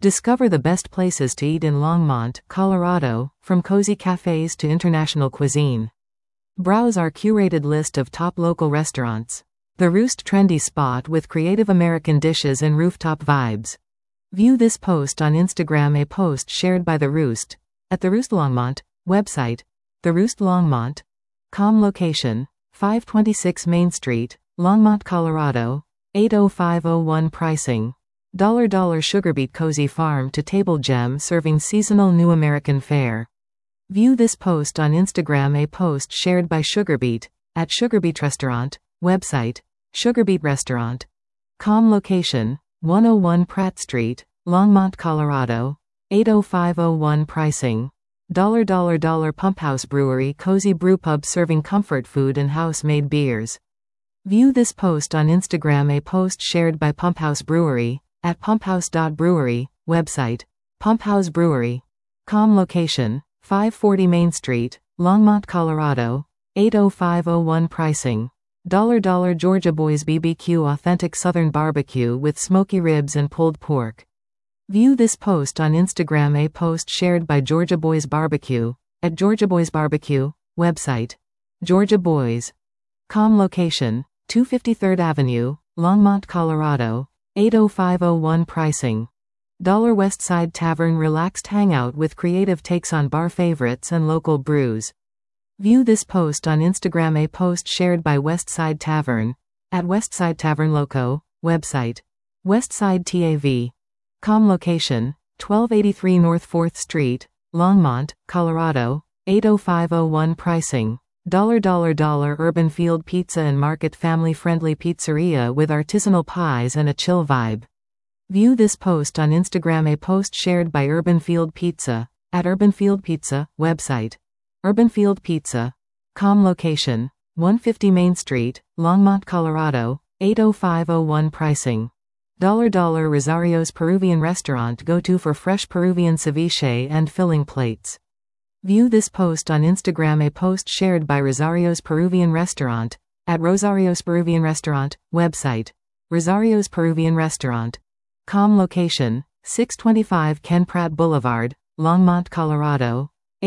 Discover the best places to eat in Longmont, Colorado, from cozy cafes to international cuisine. Browse our curated list of top local restaurants. The Roost trendy spot with creative American dishes and rooftop vibes. View this post on Instagram, a post shared by The Roost, at The Roost Longmont, website, theroostlongmont.com. Location, 526 Main Street, Longmont, Colorado, 80501. Pricing, $. Sugar Beet cozy farm to table gem serving seasonal new American fare. View this post on Instagram, a post shared by Sugar Beet, at Sugar Beet Restaurant, website, sugarbeetrestaurant.com. Location, 101 Pratt Street, Longmont, Colorado, 80501. Pricing, $. Pump House Brewery cozy brewpub serving comfort food and house-made beers. View this post on Instagram, a post shared by Pump House Brewery, at pumphouse.brewery, website, pumphousebrewery.com. Location, 540 Main Street, Longmont, Colorado, 80501. Pricing, $. Georgia Boys BBQ authentic southern barbecue with smoky ribs and pulled pork. View this post on Instagram, a post shared by Georgia Boys Barbecue, at Georgia Boys Barbecue, website, georgiaboys.com. Location, 253rd Avenue, Longmont, Colorado, 80501. Pricing, $. Westside Tavern relaxed hangout with creative takes on bar favorites and local brews. View this post on Instagram, a post shared by Westside Tavern, at Westside Tavern Loco, website, westsidetav.com. Location, 1283 North 4th Street, Longmont, Colorado, 80501. Pricing, $. Urban Field Pizza and Market family-friendly pizzeria with artisanal pies and a chill vibe. View this post on Instagram, a post shared by Urban Field Pizza, at Urban Field Pizza, website, urbanfieldpizza.com. Location, 150 Main Street, Longmont, Colorado, 80501. Pricing, $. Rosario's Peruvian Restaurant go-to for fresh Peruvian ceviche and filling plates. View this post on Instagram, a post shared by Rosario's Peruvian Restaurant, at Rosario's Peruvian Restaurant, website, Rosario's Peruvian Restaurant.com. Location, 625 Ken Pratt Boulevard, Longmont, Colorado,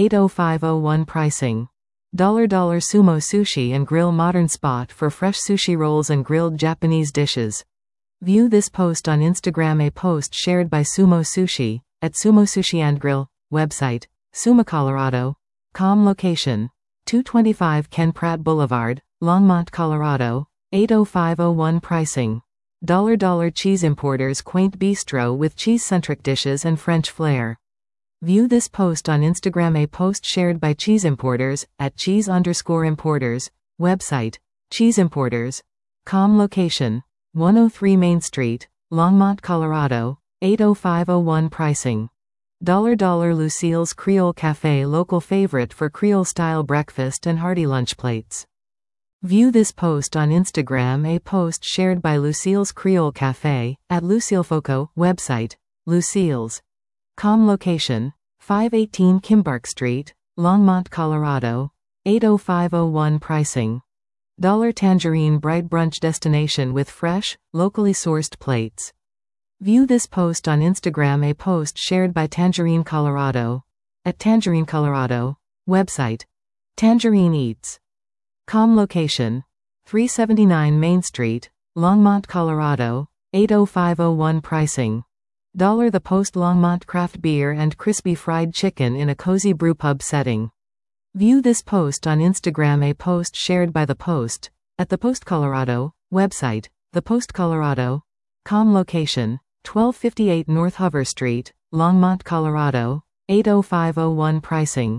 80501. Pricing, $. Sumo Sushi and Grill modern spot for fresh sushi rolls and grilled Japanese dishes. View this post on Instagram, a post shared by Sumo Sushi, at Sumo Sushi and Grill, website, sumocolorado.com. Location, 225 Ken Pratt Boulevard, Longmont, Colorado, 80501. Pricing, $. Cheese Importers quaint bistro with cheese-centric dishes and French flair. View this post on Instagram, a post shared by Cheese Importers, at cheese_importers, website, cheeseimporters.com. Location, 103 Main Street, Longmont, Colorado, 80501. Pricing, $. Lucille's Creole Cafe local favorite for Creole-style breakfast and hearty lunch plates. View this post on Instagram, a post shared by Lucille's Creole Cafe, at Lucille Foco, website, lucille's.com. Location, 518 Kimbark Street, Longmont, Colorado, 80501. Pricing, $. Tangerine Bright brunch destination with fresh, locally sourced plates. View this post on Instagram, a post shared by Tangerine Colorado, at Tangerine Colorado, website, Tangerine Eats.com. Location, 379 Main Street, Longmont, Colorado, 80501. Pricing, $. The Post Longmont craft beer and crispy fried chicken in a cozy brewpub setting. View this post on Instagram, a post shared by The Post, at The Post Colorado, website, thepostcolorado.com. Location, 1258 North Hover Street, Longmont, Colorado, 80501. Pricing,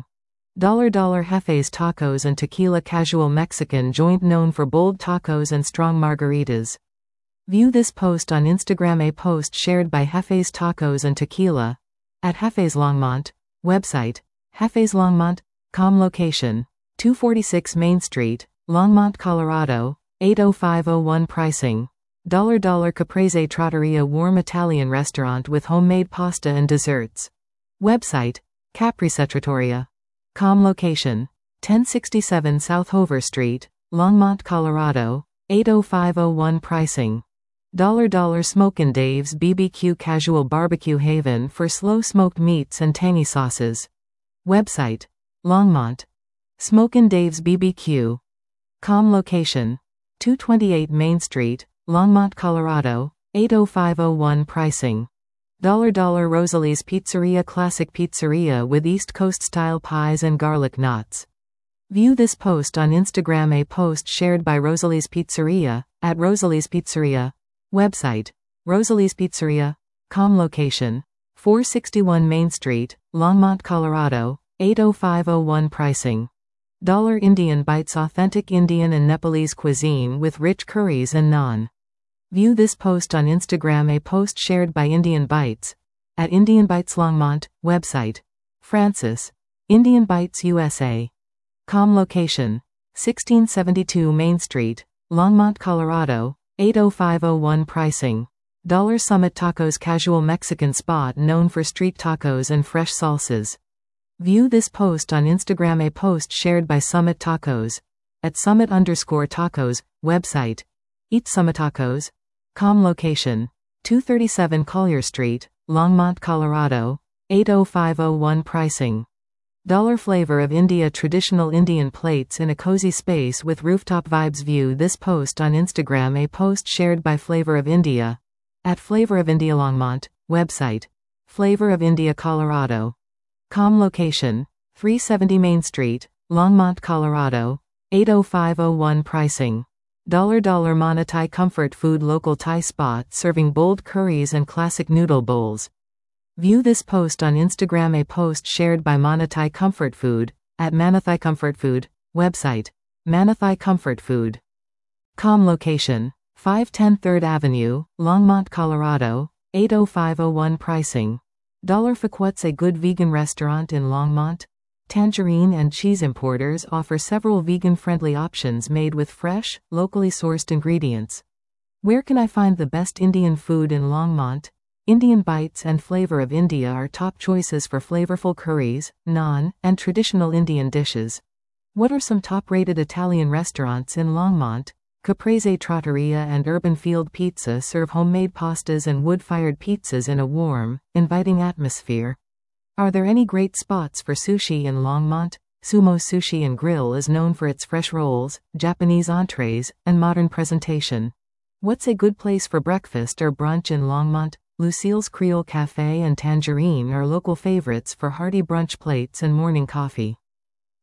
$. Jefe's Tacos and Tequila casual Mexican joint known for bold tacos and strong margaritas. View this post on Instagram, a post shared by Jefe's Tacos and Tequila, at Jefe's Longmont, website, jefeslongmont.com. Location, 246 Main Street, Longmont, Colorado, 80501. Pricing, $. Caprese Trattoria warm Italian restaurant with homemade pasta and desserts. Website, caprisetrattoria.com. Location, 1067 South Hover Street, Longmont, Colorado, 80501. Pricing, Smokin' Dave's BBQ Casual Barbecue Haven for slow smoked meats and tangy sauces. Website: Longmont. Smokin' Dave's BBQ.com location: 228 Main Street, Longmont, Colorado, 80501 pricing. Rosalie's Pizzeria Classic Pizzeria with East Coast style pies and garlic knots. View this post on Instagram. A post shared by Rosalie's Pizzeria, at Rosalie's Pizzeria. Website: rosalie'spizzeria.com location: 461 Main Street, Longmont, Colorado, 80501 pricing. Indian Bites authentic Indian and Nepalese cuisine with rich curries and naan. View this post on Instagram. A post shared by Indian Bites, at Indian Bites Longmont. Website: Francis. Indian Bites USA.com location: 1672 Main Street, Longmont, Colorado, 80501 pricing. Summit Tacos casual Mexican spot known for street tacos and fresh salsas. View this post on Instagram. A post shared by Summit Tacos, at summit_tacos. Website: eatsummittacos.com location: 237 Collier Street, Longmont, Colorado, 80501 pricing. Flavor of India traditional Indian plates in a cozy space with rooftop vibes. View this post on Instagram. A post shared by Flavor of India, at Flavor of India Longmont. Website: Flavor of India Colorado.com location: 370 Main Street, Longmont, Colorado, 80501 pricing. Mana Thai Comfort Food local Thai spot serving bold curries and classic noodle bowls. View this post on Instagram. A post shared by Mana Thai Comfort Food, at Manathai Comfort Food. Website: Manathai Comfort Food.com location: 510 3rd Avenue, Longmont, Colorado, 80501 pricing. What's a good vegan restaurant in Longmont? Tangerine and Cheese Importers offer several vegan-friendly options made with fresh, locally sourced ingredients. Where can I find the best Indian food in Longmont? Indian Bites and Flavor of India are top choices for flavorful curries, naan, and traditional Indian dishes. What are some top-rated Italian restaurants in Longmont? Caprese Trattoria and Urban Field Pizza serve homemade pastas and wood-fired pizzas in a warm, inviting atmosphere. Are there any great spots for sushi in Longmont? Sumo Sushi and Grill is known for its fresh rolls, Japanese entrees, and modern presentation. What's a good place for breakfast or brunch in Longmont? Lucille's Creole Cafe and Tangerine are local favorites for hearty brunch plates and morning coffee.